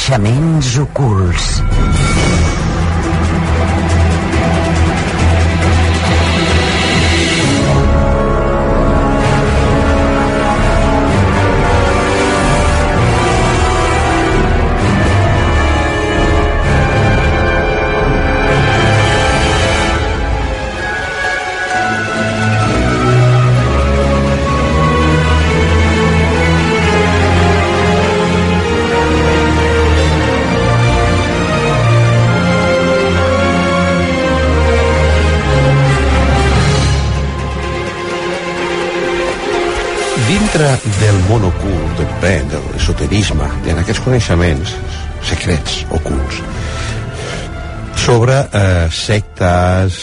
coneixements ocults. Dintre del món ocult, de l'esoterisme, en aquests coneixements secrets, ocults, sobre sectes,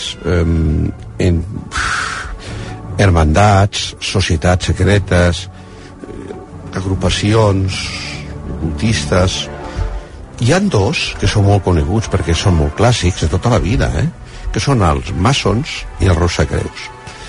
hermandats, societats secretes, agrupacions ocultistes, hi han dos que són molt coneguts perquè són molt clàssics de tota la vida, que són els maçons i els rosacreus.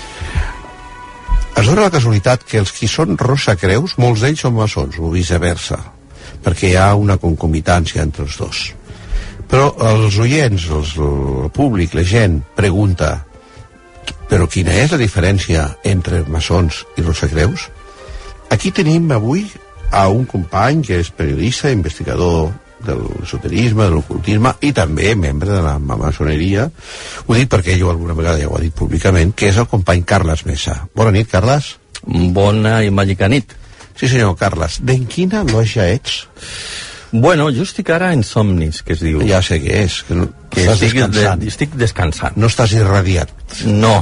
Es dona la casualitat que els qui són rosacreus, molts d'ells són maçons, o viceversa, perquè hi ha una concomitància entre els dos. Però els oients, el públic, la gent, pregunta: però quina és la diferència entre maçons i rosacreus? Aquí tenim avui a un company que és periodista, investigador de l'esoterisme, de l'ocultisme i també membre de la maçoneria. Ho dic perquè ell alguna vegada ja ho ha dit públicament, que és el company Carles Mesa. Bona nit, Carles. Bona i màgica nit. Sí, senyor Carles. D'en quina loja ets? Bueno, jo estic ara en somnis, que es diu. Ja sé què és, que estàs descansant. Estic descansant. No estàs irradiat. No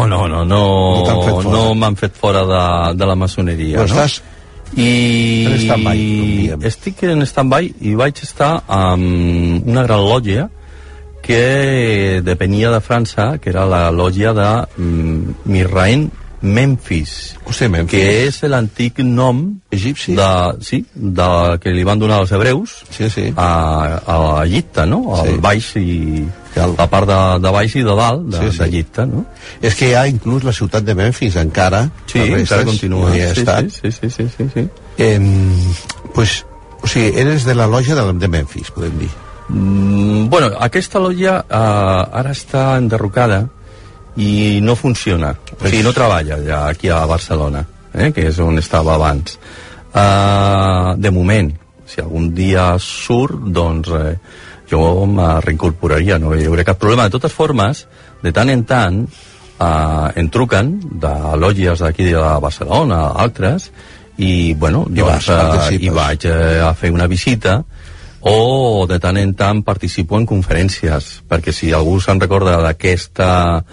m'han fet fora de la maçoneria. Però estàs en stand-by. Estic en stand-by i vaig estar amb una gran lògia que depenia de França, que era la lògia de Mizraim Memphis. Hòstia, Memphis. Que és l'antic nom egipci? Que li van donar els hebreus a Egipte, no? Al baix i la part de baix i de dalt d'Egipte, no? És que hi ha inclús la ciutat de Memphis encara. Sí, encara continua. Sí. Pues, o sigui, eres de la loja de Memphis, podem dir. Bueno, aquesta lògia ara està enderrocada i no funciona, o sigui, no treballa ja aquí a Barcelona, que és on estava abans. De moment, si algun dia surt, doncs jo me reincorporaria, no hi haurà cap problema. De totes formes, de tant en tant em truquen de lògies d'aquí de Barcelona, altres, i bueno, hi vaig a fer una visita, o de tant en tant participo en conferències, perquè si algú se'n recorda d'aquesta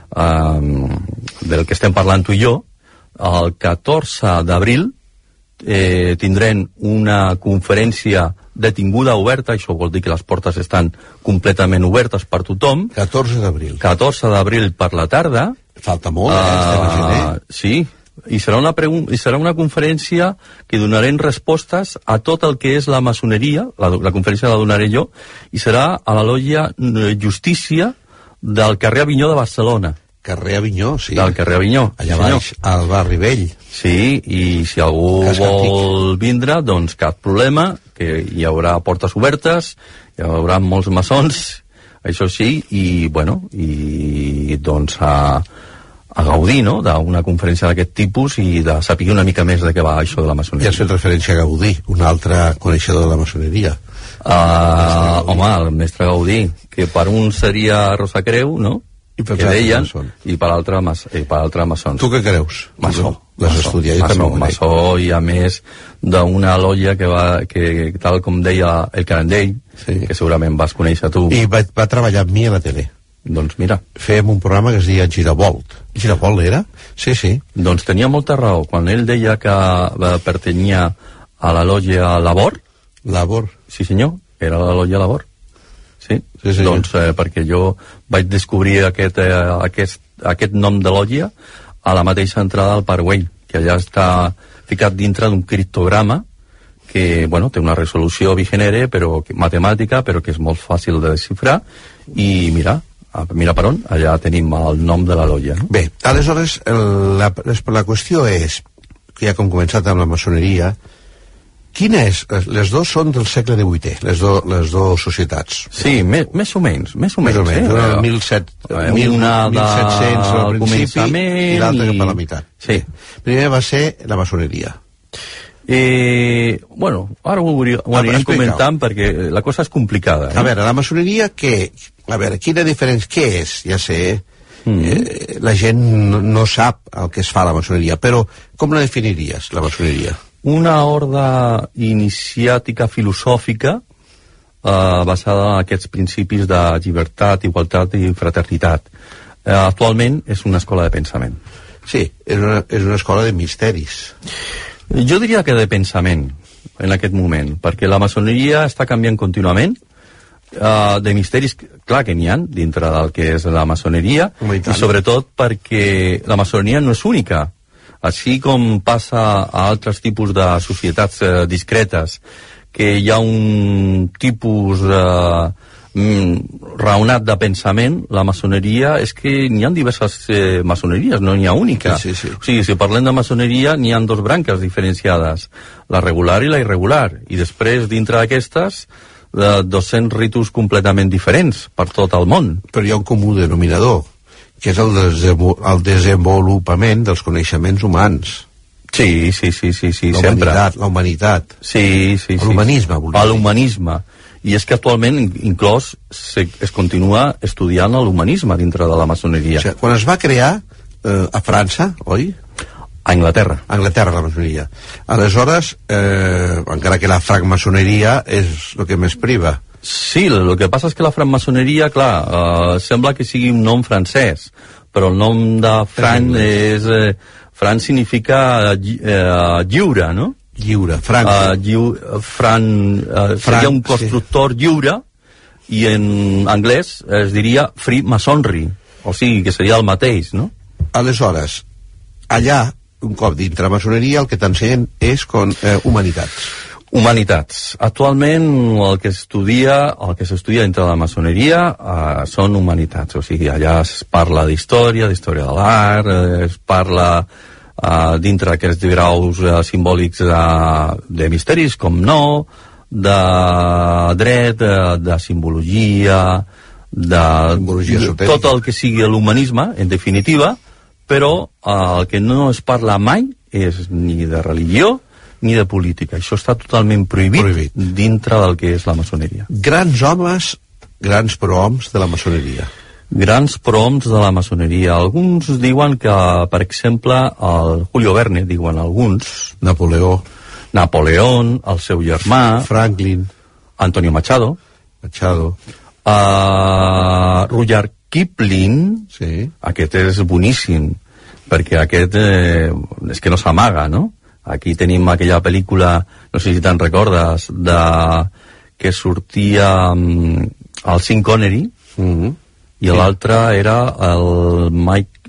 del que estem parlant tu i jo, el 14 d'abril tindrem una conferència detinguda oberta, això vol dir que les portes estan completament obertes per tothom. 14 d'abril. 14 d'abril per la tarda. Falta molt, estem a gener. Sí, i serà una conferència que donarem respostes a tot el que és la maçoneria. La conferència la donaré jo, i serà a la lògia Justícia del carrer Avinyó de Barcelona. Carrer Avinyó, sí. Del carrer Avinyó. Allà baix, al barri vell. Sí, i si algú vol vindre, doncs cap problema, que hi haurà portes obertes, hi haurà molts maçons, això sí, i bueno, i doncs a gaudir, no?, d'una conferència d'aquest tipus i de saber una mica més de què va això de la maçoneria. Ja has fet referència a Gaudí, un altre coneixedor de la maçoneria. Home, el mestre Gaudí, que per un seria Rosacreu, no?, que deien, i per l'altre maçons. Tu què creus? Maçó. L'has estudiat, jo també ho crec. Maçó, i a més d'una lògia que tal com deia el Carandell, que segurament vas conèixer tu. I va treballar amb mi a la tele. Doncs mira. Fèiem un programa que es deia Giravolt. Giravolt era? Sí. Doncs tenia molta raó. Quan ell deia que pertanyia a la lògia Labor. Labor? Sí, senyor, era la lògia Labor. Sí. Doncs perquè jo vaig descobrir aquest nom de lògia a la mateixa entrada del Parc Güell, que allà està ficat dintre d'un criptograma que, bueno, té una resolució bigenere, però matemàtica, però que és molt fàcil de desxifrar, i mira per on, allà tenim el nom de la lògia, no? Bé, aleshores, la qüestió és que ja com començat amb la maçoneria, Quina és? Les dos són del segle XVIII, les dues societats. Sí, més o menys. Més o menys, una 1700 al principi i l'altra cap a la meitat. Sí. Primer va ser la maçoneria. Bueno, ara ho anirem comentant perquè la cosa és complicada. A veure, la maçoneria, què? A veure, quina diferència, què és? Ja sé, la gent no sap el que es fa a la maçoneria, però com la definiries, la maçoneria? Una horda iniciàtica filosòfica basada en aquests principis de llibertat, igualtat i fraternitat. Actualment és una escola de pensament. Sí, és una escola de misteris. Jo diria que de pensament en aquest moment, perquè la maçoneria està canviant contínuament. De misteris, clar que n'hi ha dintre del que és la maçoneria, i sobretot perquè la maçoneria no és única. Així com passa a altres tipus de societats discretes, que hi ha un tipus raonat de pensament, la maçoneria és que n'hi ha diverses maçoneries, no n'hi ha única. Sí. O sigui, si parlem de maçoneria, n'hi ha dos branques diferenciades, la regular i la irregular, i després, dintre d'aquestes, 200 ritus completament diferents per tot el món. Però hi ha un comú denominador, que és el desenvolupament dels coneixements humans. Sí, sempre. La humanitat. Sí. L'humanisme, volia dir. L'humanisme. I és que actualment, inclòs, es continua estudiant l'humanisme dintre de la maçoneria. O sigui, quan es va crear a França, oi? A Anglaterra. A Anglaterra, la maçoneria. Aleshores, encara que la francmaçoneria és el que més priva. Sí, el que passa és que la francmaçoneria, clar, sembla que sigui un nom francès, però el nom de franc és... franc significa lliure, no? Lliure, franc. Seria un constructor lliure, i en anglès es diria free masonry, o sigui, que seria el mateix, no? Aleshores, allà, un cop dintre la maçoneria, el que t'ensenyen és humanitats. Humanitats. Actualment el que s'estudia dintre de la maçoneria són humanitats, o sigui, allà es parla d'història de l'art, es parla dintre d'aquests graus simbòlics de misteris, com no, de dret, de simbologia, tot el que sigui l'humanisme, en definitiva, però el que no es parla mai és ni de religió ni de política. Això està totalment prohibit dintre del que és la maçoneria. Grans homes, grans prohoms de la maçoneria. Grans prohoms de la maçoneria. Alguns diuen que, per exemple, el Julio Verne, diuen alguns. Napoleón, el seu germà. Franklin. Antonio Machado. Rudyard Kipling. Sí. Aquest és boníssim, perquè aquest és que no s'amaga, no? Aquí tenim aquella pel·lícula, no sé si te'n recordes, que sortia el Sean Connery, i l'altre era el Mike...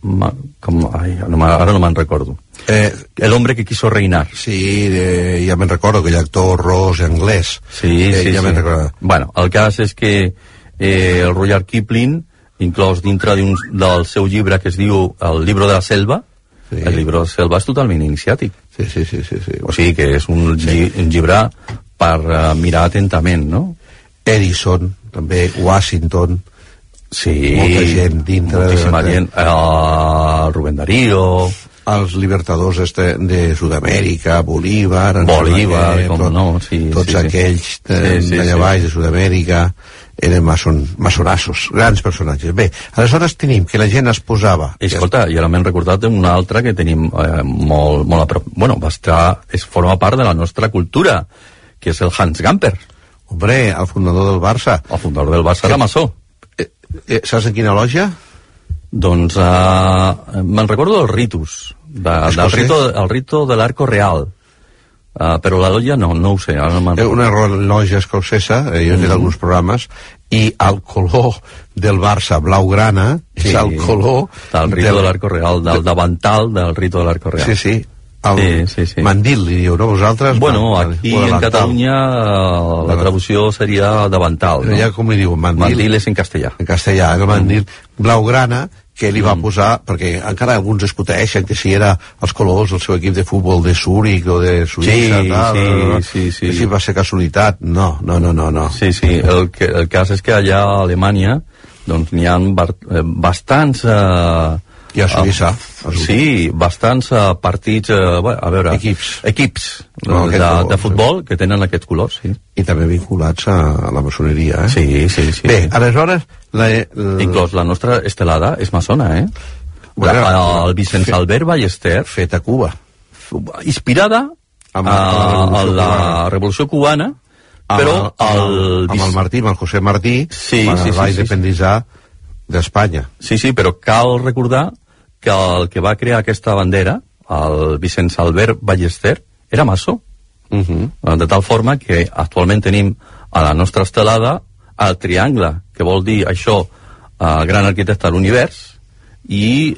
ara no me'n recordo. El hombre que quiso reinar. Sí, ja me'n recordo, aquell actor ros anglès. Sí. Me'n recordo. Bueno, el cas és que el Rudyard Kipling, inclòs dintre del seu llibre que es diu El libro de la selva, el libro de la selva és totalment iniciàtic. Sí. O sigui que és un llibre per mirar atentament, no? Edison, també, Washington. Sí. Molta gent dintre. Moltíssima gent. Rubén Darío. Els libertadors de Sud-amèrica, Bolívar, com no, sí. Tots aquells d'allà baix de Sud-amèrica eren maçonassos, grans personatges. Bé, aleshores tenim que la gent es posava... Escolta, i ara m'he recordat una altra que tenim molt a prop. Bueno, forma part de la nostra cultura, que és el Hans Gamper. Hombre, el fundador del Barça. El fundador del Barça era maçó. Saps en quina lògia? Doncs me'n recordo dels ritus, el rito de l'Arco Real. Però la lògia no ho sé. Una lògia escocesa, jo he fet alguns programes, i el color del Barça blaugrana és el color del rito de l'Arco Real, del davantal del rito de l'Arco Real. Sí. El mandil, li diu, no? Vosaltres? Bueno, aquí en Catalunya la traducció seria davantal, no? Ja com li diu, mandil? Mandil és en castellà. En castellà, el mandil blaugrana, que li va posar, perquè encara alguns discuteixen que si era els colors del seu equip de futbol de Zúrich o de Suïssa, sí. Si va ser casualitat. No. Sí, el cas és que allà a Alemanya doncs n'hi ha bastants i a Suïssa sí, bastants partits a veure, equips de futbol que tenen aquests colors, sí. I també vinculats a la maçoneria, Sí. Bé, aleshores inclús la nostra estelada és maçona, el Vicent Albert Ballester, fet a Cuba, inspirada a la Revolució Cubana, però amb el Martí, amb el José Martí, quan es va independitzar d'Espanya. Sí, però cal recordar que el que va crear aquesta bandera, el Vicent Albert Ballester, era maçó. De tal forma que actualment tenim a la nostra estelada el triangle, que vol dir això, el gran arquitecte de l'univers, i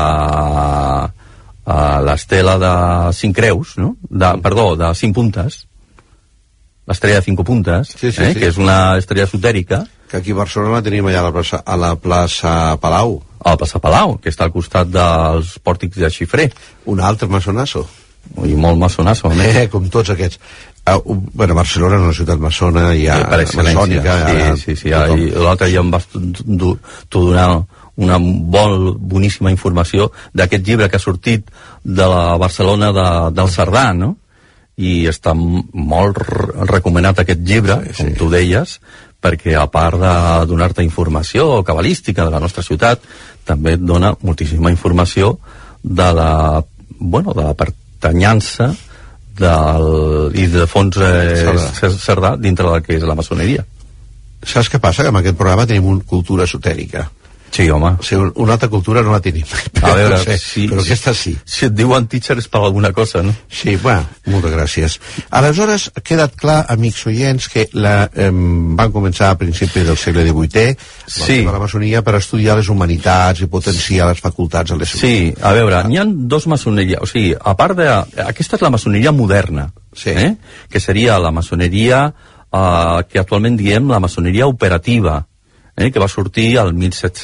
l'estela de 5 creus, no? De 5 puntes, l'estrella de 5 puntes, que és una estrella esotèrica, que aquí a Barcelona tenim allà a la plaça Palau. A la plaça Palau, que està al costat dels pòrtics de Xifré. Un altre maçonasso. I molt maçonasso, a més. Com tots aquests. Barcelona és una ciutat maçona, hi ha maçònica. Sí. L'altre dia em vas donar una boníssima informació d'aquest llibre que ha sortit de la Barcelona del Cerdà, no? I està molt recomanat aquest llibre, com tu deies, perquè a part de donar-te informació cabalística de la nostra ciutat, també et dona moltíssima informació de la pertanyança i de fons Cerdà dintre del que és la maçoneria. Saps què passa? Que en aquest programa tenim una cultura esotèrica. Sí, home. Una altra cultura no la tenim. A veure, però aquesta sí. Si et diuen teacher és per alguna cosa, no? Sí, moltes gràcies. Aleshores, ha quedat clar, amics oients, que van començar a principis del segle XVIII la maçonia per estudiar les humanitats i potenciar les facultats de les... Sí, a veure, n'hi ha dos maçoneries, o sigui, a part de... Aquesta és la maçoneria moderna, que seria la maçoneria que actualment diem la maçoneria operativa, que va sortir al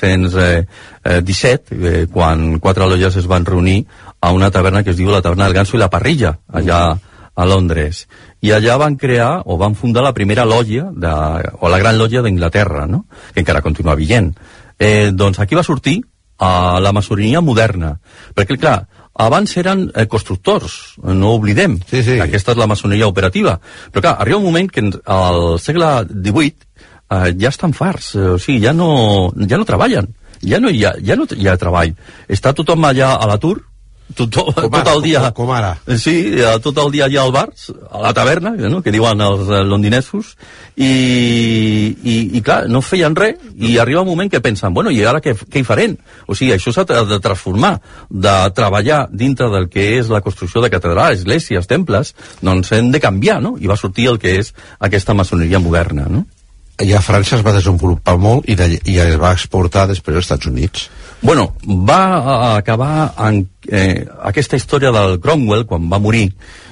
1717, quan 4 lolles es van reunir a una taverna que es diu la taverna del Ganso i la Parrilla, allà a Londres. I allà van crear, o van fundar la primera lògia, o la gran lògia d'Inglaterra, no? Que encara continua vigent. Doncs aquí va sortir la maçoneria moderna. Perquè, clar, abans eren constructors, no ho oblidem. Aquesta és la maçoneria operativa. Però, clar, arriba un moment que al segle XVIII ja estan farts, o sigui, ja no treballen, ja no hi ha treball. Està tothom allà a l'atur, tot el dia... Com ara. Sí, tot el dia allà al bar, a la taverna, no? Que diuen els londinesos, i clar, no feien res, i arriba un moment que pensen, i ara què hi farem? O sigui, això s'ha de transformar, de treballar dintre del que és la construcció de catedrals, esglésies, temples, doncs hem de canviar, no? I va sortir el que és aquesta maçoneria moderna, no? I a França es va desenvolupar molt i es va exportar després als Estats Units. Va acabar en aquesta història del Cromwell, quan va morir,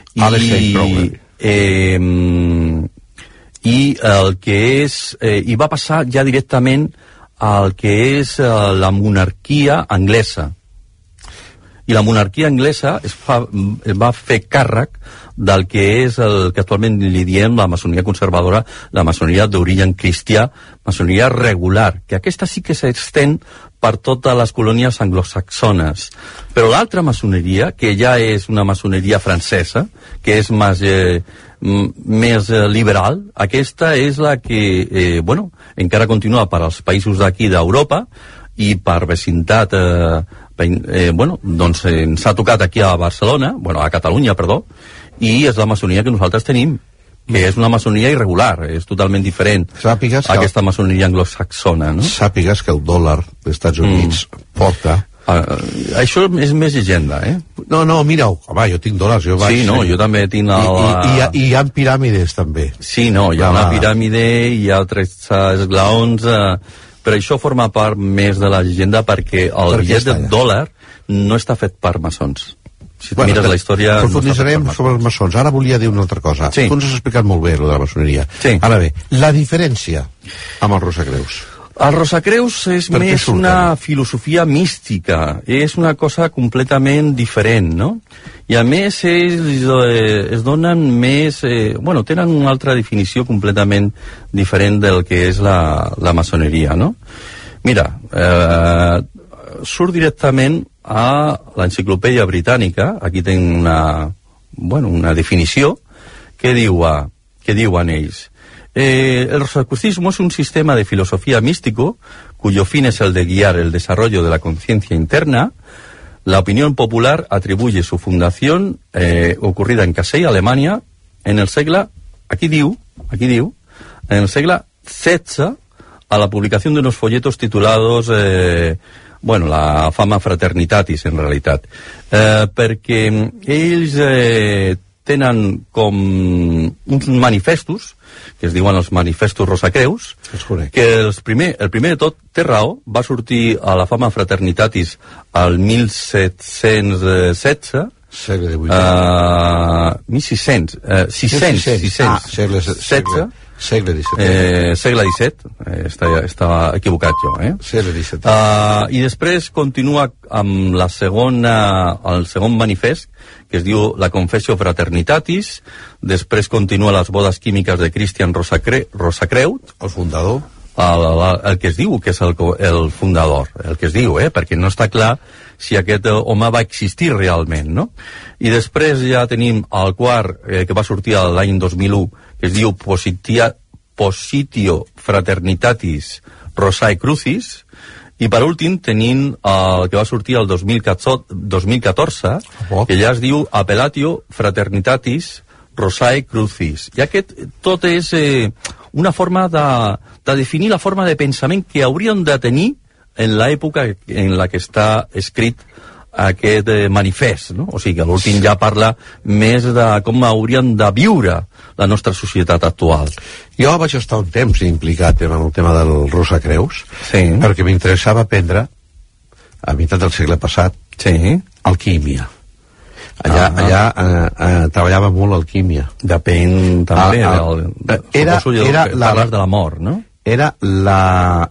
i el que és... i va passar ja directament al que és la monarquia anglesa. I la monarquia anglesa es va fer càrrec del que és el que actualment li diem la maçoneria conservadora, la maçoneria d'origen cristià, maçoneria regular, que aquesta sí que s'estén per totes les colònies anglosaxones. Però l'altra maçoneria, que ja és una maçoneria francesa, que és més liberal, aquesta és la que, encara continua per als països d'aquí d'Europa i per vecintat, doncs ens ha tocat aquí a Barcelona, a Catalunya, perdó, i és la maçoneria que nosaltres tenim, que és una maçoneria irregular, és totalment diferent a aquesta maçoneria anglosaxona, no? Sàpigues que el dòlar dels Estats Units porta... això és més llegenda, No, mira-ho, home, jo tinc dòlars, jo vaig... Sí, jo també tinc... I hi ha piràmides, també. Sí, hi ha una piràmide, hi ha 3 esglaons... Però això forma part més de la llegenda perquè el bitllet de dòlar no està fet per maçons. Si mires la història... Profunditzarem sobre els maçons. Ara volia dir una altra cosa. Tu ens has explicat molt bé, lo de la maçoneria. Ara bé, la diferència amb els Rosacreus. El Rosacreus és més una filosofia mística, és una cosa completament diferent, no? I a més es donen més... tenen una altra definició completament diferent del que és la maçoneria, no? Mira, surt directament a l'enciclopèdia britànica, aquí tinc una definició, que diuen ells. El rosacrucismo es un sistema de filosofía místico cuyo fin es el de guiar el desarrollo de la conciencia interna. La opinión popular atribuye su fundación ocurrida en Kassel, Alemania, en el segle, aquí diu, en el segle XVI, a la publicación de unos folletos titulados, la fama fraternitatis, en realitat, perquè ells tenen com uns manifestos, que es diuen els manifestos Rosacreus, que el primer de tot té raó, va sortir a la fama fraternitatis al 1716, segle XVIII. 616. Segle XVII, estava equivocat jo, Segle XVII. I després continua amb el segon manifest, que es diu la Confessio Fraternitatis, després continua les bodes químiques de Christian Rosacreut, el fundador, el que es diu que és el fundador, el que es diu, perquè no està clar si aquest home va existir realment, no? I després ja tenim el quart, que va sortir l'any 2001, que es diu Positio Fraternitatis Rosae Crucis, i per últim tenim el que va sortir el 2014, que ja es diu Appellatio Fraternitatis Rosae Crucis. I aquest tot és una forma de definir la forma de pensament que haurien de tenir en l'època en la que està escrit aquest manifest, no? O sigui que l'últim ja parla més de com hauríem de viure la nostra societat actual. Jo vaig estar un temps implicat en el tema del Rosacreus, perquè m'interessava aprendre, a meitat del segle passat, alquímia. Allà treballava molt alquímia. Depèn també parles de la mort, no? Era la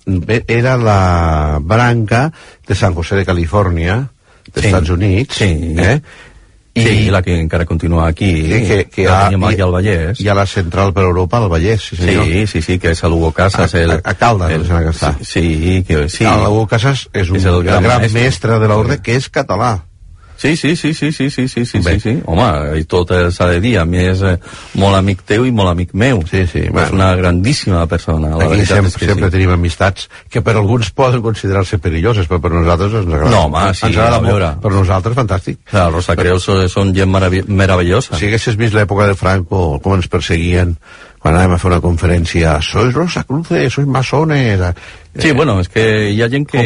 branca de San José de Califòrnia, dels Estats Units, i la que encara continua aquí, que la teníem aquí al Vallès. Hi ha la central per Europa al Vallès, sí senyor. Sí, que és a Lugo Casas. A Caldes, que està. Sí. Lugo Casas és el gran mestre de l'ordre, que és català. Sí. Home, i tot s'ha de dir. A mi és molt amic teu i molt amic meu. És una grandíssima persona. Aquí sempre tenim amistats que per alguns poden considerar-se perilloses, però per nosaltres ens agrada. No, home, sí, a veure. Per nosaltres, fantàstic. Els Rosacreus són gent meravellosa. Si haguessis vist l'època de Franco, com ens perseguien quan anàvem a fer una conferència, sois Rosacruces, sois masones... Sí, bueno, és que hi ha gent que...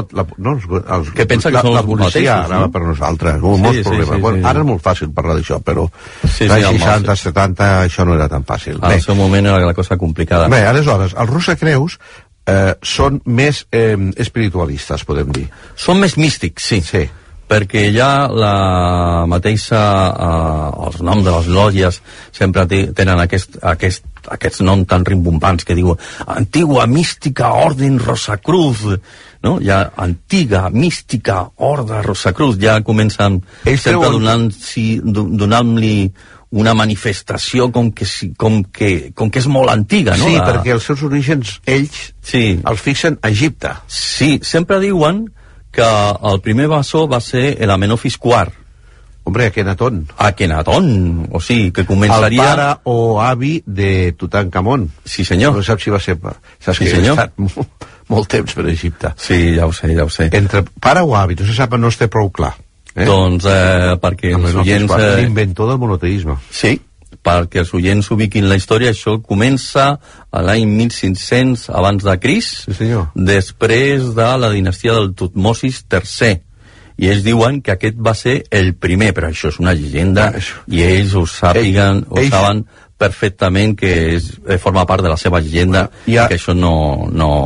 que pensa que són la policia anava per nosaltres, molts problemes. Ara és molt fàcil parlar d'això, però als 60, 70 això no era tan fàcil. Al seu moment era la cosa complicada. Bé, aleshores, els Rosacreus són més espiritualistes, podem dir. Són més místics, sí. Perquè ja la mateixa, els noms de les lògies sempre tenen aquests noms tan rimbombants que diuen Antigua Mística Orden Rosacruz, no? Ja Antiga Mística Orde Rosacruz, ja comencen sempre donant-li una manifestació com que és molt antiga, no? Sí, perquè els seus orígens, ells els fixen a Egipte. Sí, sempre diuen que el primer maçó va ser l'Amenofis IV. Hombre, Akenatón. O sigui, que començaria... El pare o avi de Tutankamon. Sí, senyor. No saps si va ser... Saps que he estat molt temps per Egipte. Sí, ja ho sé. Entre pare o avi, no se sap, no es té prou clar. Doncs perquè els oients... L'inventor del monoteisme. Sí, perquè els oients ubiquin la història, això comença a l'any 1500 abans de Crist, després de la dinastia del Tutmosis III. I ells diuen que aquest va ser el primer, però això és una llegenda, i ells ho saben perfectament que forma part de la seva llegenda i que això no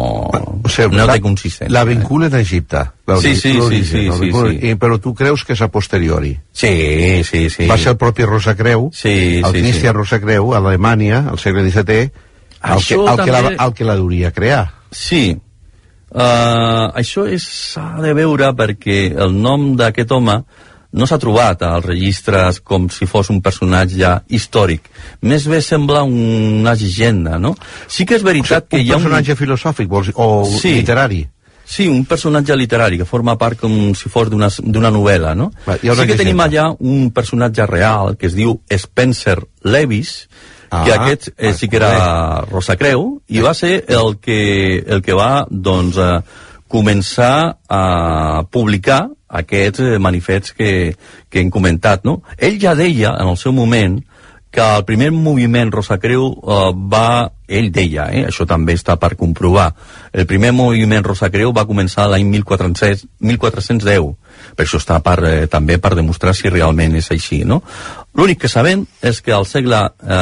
té consistència. La vinculen a Egipte. Sí. Però tu creus que és a posteriori? Sí. Va ser el propi Rosacreu, el Christian Rosacreu, a Alemanya, al segle XVII, el que la hauria crear. Sí, Això s'ha de veure perquè el nom d'aquest home no s'ha trobat als registres com si fos un personatge històric. Més bé sembla una llegenda, no? Sí que és veritat que hi ha un personatge filosòfic o literari. Sí, un personatge literari que forma part com si fos d'una novel·la, no? Sí que tenim allà un personatge real que es diu Spencer Lewis, que aquest sí que era Rosacreu, i va ser el que va, doncs, començar a publicar aquests manifests que hem comentat, no? Ell ja deia, en el seu moment, que el primer moviment Rosacreu ell deia, això també està per comprovar, el primer moviment Rosacreu va començar l'any 1410, per això està també per demostrar si realment és així, no? L'únic que sabem és que al segle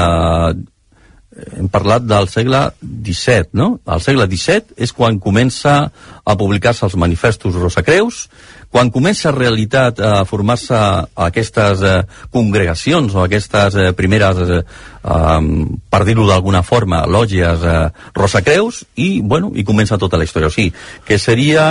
hem parlat del segle XVII, no? Al segle XVII és quan comença a publicar-se els manifestos Rosacreus, quan comença en realitat a formar-se aquestes congregacions o aquestes primeres, per dir-ho d'alguna forma, lògies Rosacreus, i comença tota la història. O sigui, que seria,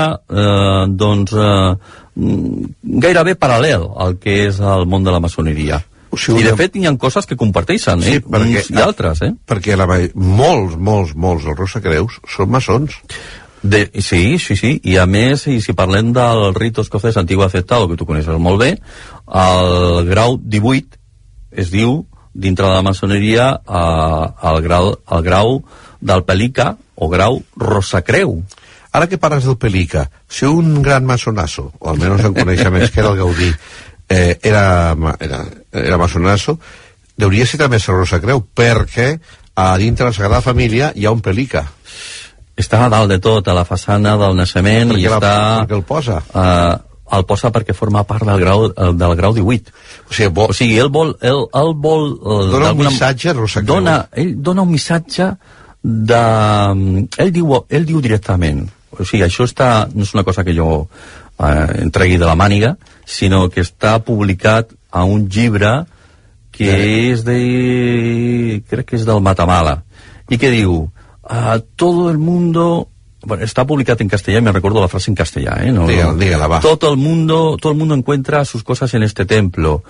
gairebé paral·lel al que és el món de la maçoneria. I de fet hi ha coses que comparteixen, uns i altres, perquè molts dels Rosacreus són maçons. Sí, i a més, si parlem del rito escocès antiguo aceptado, que tu coneixes molt bé, el grau 18 es diu, dintre de la maçoneria, el grau del Pelica o grau Rosacreu. Ara que parles del Pelica, si un gran maçonasso, o almenys en conèixer més que era el Gaudí, era maçonasso, deuria ser també ser Rosacreu, perquè a dintre de la Sagrada Família hi ha un Pelica. Està a dalt de tot, a la façana del naixement, i està... Per què el posa? El posa perquè forma part del grau 18. O sigui, ell vol... Dona un missatge Rosacreu. Ell dona un missatge de... Ell diu directament. O sigui, això no és una cosa que jo en tregui de la màniga, sinó que està publicat a un llibre que és crec que és del Matamala, i que diu todo el mundo... Bueno, está publicado en castellano, me recuerdo la frase en castellano, Dígala, va. Todo el mundo encuentra sus cosas en este templo.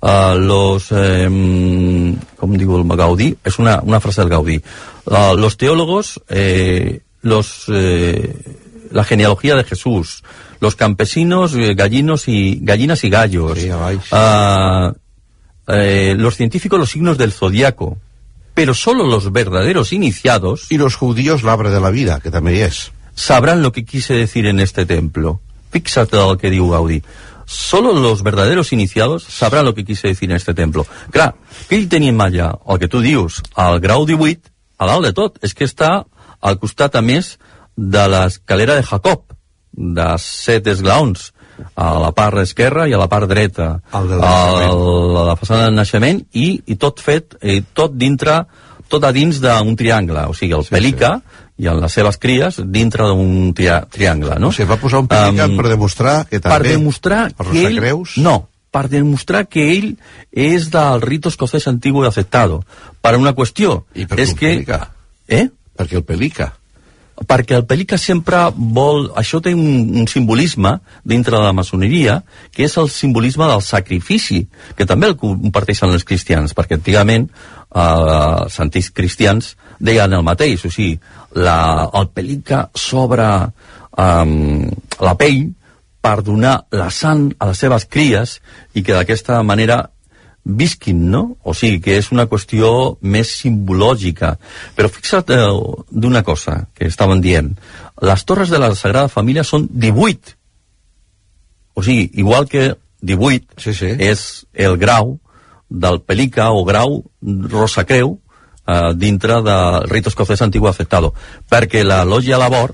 ¿Cómo digo el Gaudí? Es una frase del Gaudí. Los teólogos, la genealogía de Jesús, los campesinos, gallinas y gallos, los científicos, los signos del zodiaco. Pero solo los verdaderos iniciados... Y los judíos, l'arbre de la vida, que també és. Sabrán lo que quise decir en este templo. Fíxate el que diu Gaudí. Solo los verdaderos iniciados sabrán lo que quise decir en este templo. Clar, què hi tenim allà? El que tu dius, el grau 18, a dalt de tot, és que està al costat, a més, de l'escalera de Jacob, de 7 esglaons, a la part esquerra i a la part dreta, a la façana del naixement, i tot fet, tot a dins d'un triangle, o sigui, el Pelica i les seves cries dintre d'un triangle, no? O sigui, va posar un Pelica per demostrar que també... Per demostrar que ell... No, per demostrar que ell és del rito escocès antiguo i aceptado. Per una qüestió... I per què el Pelica? Perquè el Pelica... Perquè el Pelica sempre vol... Això té un simbolisme dintre de la maçoneria, que és el simbolisme del sacrifici, que també el comparteixen els cristians, perquè antigament els antics cristians deien el mateix, o sigui, el Pelica sobre la pell per donar la sang a les seves cries i que d'aquesta manera visquin, no? O sigui, que és una qüestió més simbològica. Però fixa't d'una cosa que estaven dient. Les torres de la Sagrada Família són 18. O sigui, igual que 18 és el grau del Pelica o grau Rosacreu dintre del rito escocès antiguo aceptado. Perquè la Lògia Labor,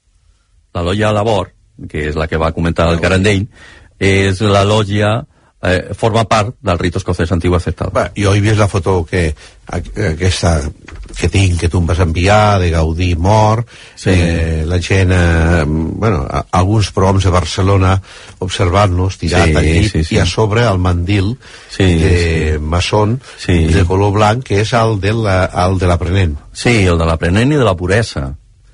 que és la que va comentar el Garandell, és la lògia forma part del rito escocès antiguo aceptado. Jo he vist la foto aquesta que tinc, que tu em vas enviar, de Gaudí mort, la gent, alguns prohoms de Barcelona observant-nos, tirat allí, i a sobre el mandil de maçon de color blanc, que és el de l'aprenent. Sí, el de l'aprenent i de la puresa.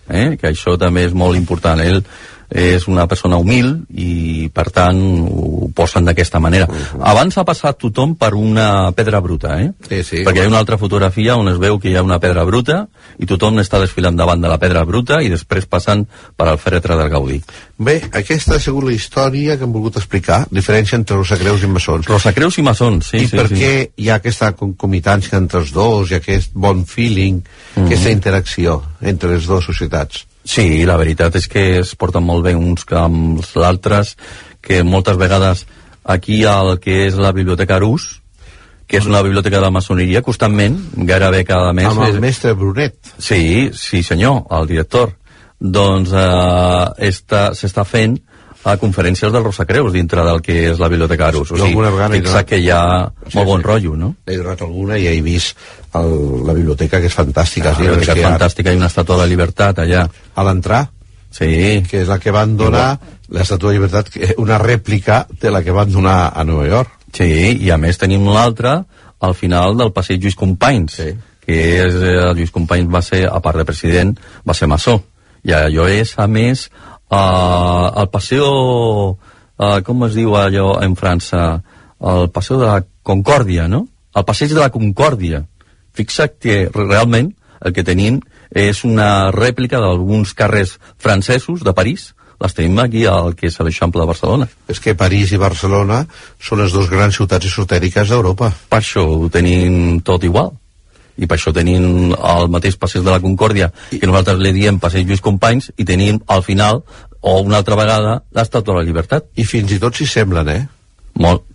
que això també és molt important. Ell és una persona humil i, per tant, ho posen d'aquesta manera. Abans ha passat tothom per una pedra bruta, Sí. Perquè hi ha una altra fotografia on es veu que hi ha una pedra bruta i tothom està desfilant davant de la pedra bruta i després passant per al fèretre del Gaudí. Bé, aquesta ha sigut la història que hem volgut explicar, diferència entre rosacreus i maçons. Rosacreus i maçons, sí. I per què hi ha aquesta concomitància entre els dos i aquest bon feeling, aquesta interacció entre les dues societats? Sí, la veritat és que es porten molt bé uns que amb els altres, que moltes vegades aquí al que és la Biblioteca Arús, que és una biblioteca de maçoneria, constantment, gairebé cada mes... Amb el mestre Brunet. Sí, senyor, el director. Doncs s'està fent a conferències del Rosacreus dintre del que és la Biblioteca Arús. O sigui, fixa que hi ha molt bon rotllo, no? He donat alguna i he vist la biblioteca, que és fantàstica. La biblioteca és fantàstica, hi ha una estàtua de llibertat allà. A l'entrar? Sí. Que és la que van donar, l'estàtua de llibertat, una rèplica de la que van donar a Nova York. Sí, i a més tenim l'altra al final del passeig Lluís Companys, que és, Lluís Companys va ser, a part de president, va ser maçó. I allò és, a més, el passeo, com es diu allò en França? El passeo de la Concòrdia, no? El passeig de la Concòrdia. Fixa't que realment el que tenim és una rèplica d'alguns carrers francesos de París. Les tenim aquí al que és l'Eixample de Barcelona. És que París i Barcelona són les dues grans ciutats esotèriques d'Europa. Per això ho tenim tot igual. I per això tenim el mateix passeig de la Concòrdia, que nosaltres li diem passeig Lluís Companys, i tenim al final, o una altra vegada, l'Estàtua de la Llibertat. I fins i tot s'hi semblen, Molt.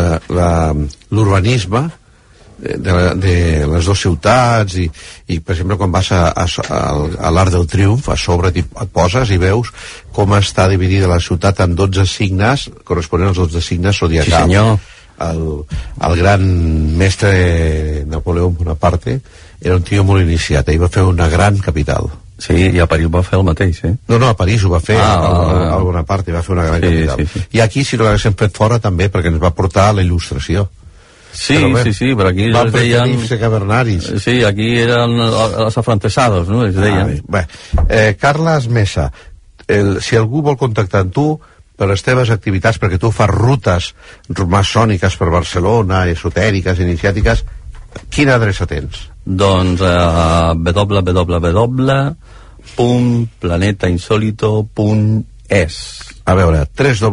L'urbanisme de les dues ciutats i per exemple quan vas a l'Arc del Triomf, a sobre et poses i veus com està dividida la ciutat en 12 signes corresponents als 12 signes zodiacals. Sí, senyor. El gran mestre Napoleó Bonaparte era un tio molt iniciat, ell va fer una gran capital. Sí, i a París va fer el mateix, No, a París ho va fer, el Bonaparte va fer una gran capital. Sí. I aquí, si no l'haguéssim fet fora, també, perquè ens va portar la il·lustració. Sí, però aquí van pretenir-se cavernaris. Sí, aquí eren els afrancesados, no? Es deien. Carles Mesa, si algú vol contactar amb tu per les teves activitats, perquè tu fas rutes maçòniques per Barcelona, esotèriques, iniciàtiques, quina adreça tens? Doncs www.planetainsólito.es. A veure,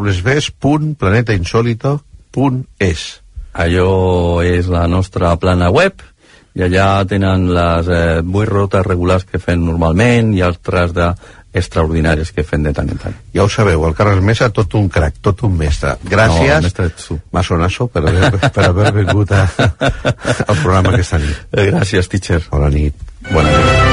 www.planetainsólito.es. Allò és la nostra plana web i allà tenen les 8 rutes regulars que fem normalment i altres extraordinàries que fem de tant en tant. Ja ho sabeu, el Carles Mesa, tot un crac, tot un mestre. Gràcies, maçonasso, per haver vingut al programa aquesta nit. Gràcies, teacher. Bona nit. Bona nit.